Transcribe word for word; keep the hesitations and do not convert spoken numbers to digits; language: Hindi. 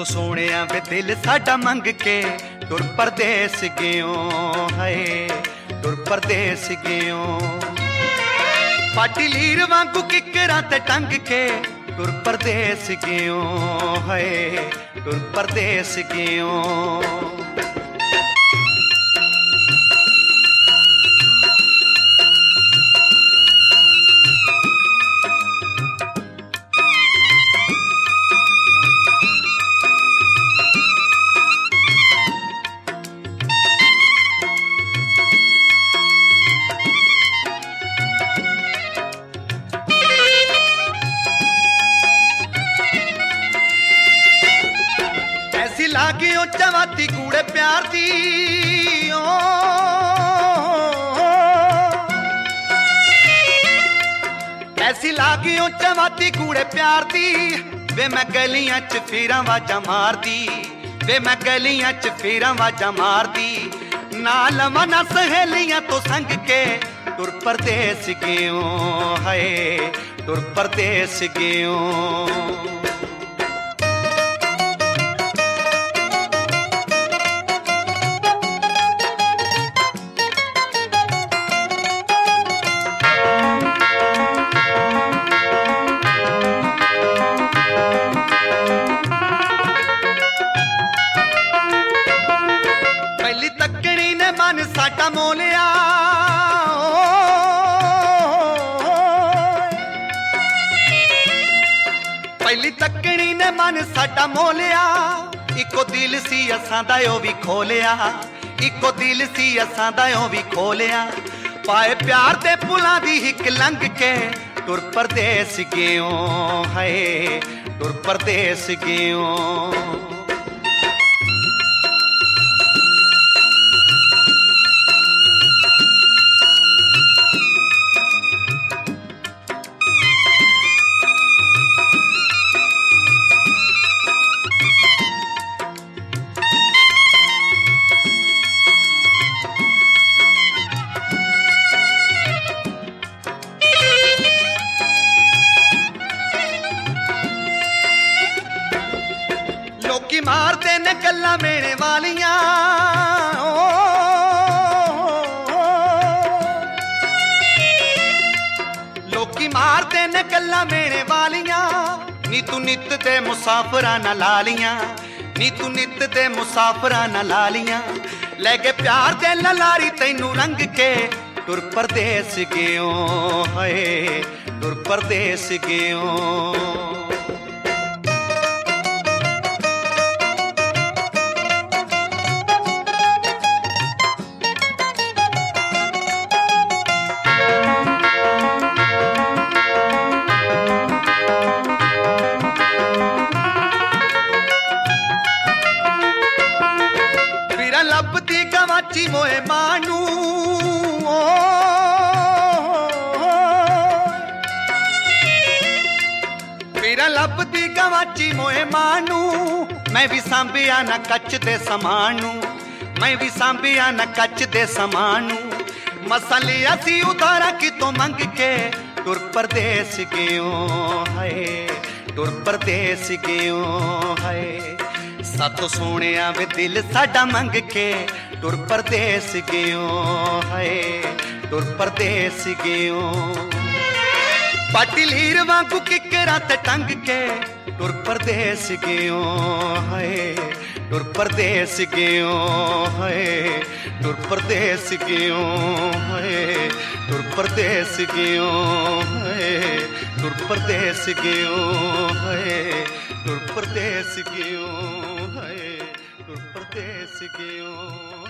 साथों सोनिया वे दिल साडा मंग के टुर परदेस गयो है, टुर परदेस गयो। पाटी लीर वांगू किकरां ते टंग के टुर परदेस गयो है, टुर परदेस गयो। लागी ओ चवाती कूड़े प्यार दी ओ, ऐसी लागी ओ चवाती कूड़े प्यार दी। वे मैं गलियां च फेरा वाजा मार दी, वे मैं गलियां च फेरा वाजा मार दी। ना लवा ना सहेलियां तो संग के टुर परदेस गयो है, टुर परदेस गयो। तकड़ी ने मन साडा मोलिया, पहली तकड़ी ने मन साडा मोलिया। इको दिल सी असां दा ओ भी खोलिया, इको दिल सी असां दा ओ भी खोलिया। पाए प्यार दे पुलां दी हिक लंघ के टुर परदेस गयो है, टुर परदेस गयो। लोकी मारते ने गल्लां मेरे वालियां, लोकी मारते ने गल्लां मेरे वालियां। नी तू नित दे मुसाफरां ना लालियां, नी तू नित दे मुसाफरां ना लालियां। ले गए प्यार दे ललारी तैनू रंग के टुर परदेस गयो है, टुर परदेस गयो। लभदी गवाची मोए मानू, फिर लभदी गवाची मोए मानू। मैं भी सांभिया न कच दे समानू, मैं भी सांभिया न कच दे समानू। मसलिया सी उधारा कितों मंग के टुर परदेस गयो है, टुर परदेस गयो है। साथों सोनिया वे दिल साडा मंग के टुर परदेस गयो है, टुर परदेस गयो। पाटी लीर वांगू किकरां ते टंग के टुर परदेस गयो है, टुर परदेस गयो है, टुर परदेस गयो है, टुर परदेस गयो है, टुर परदेस गयो है, टुर परदेस गयो है, टुर परदेस गयो।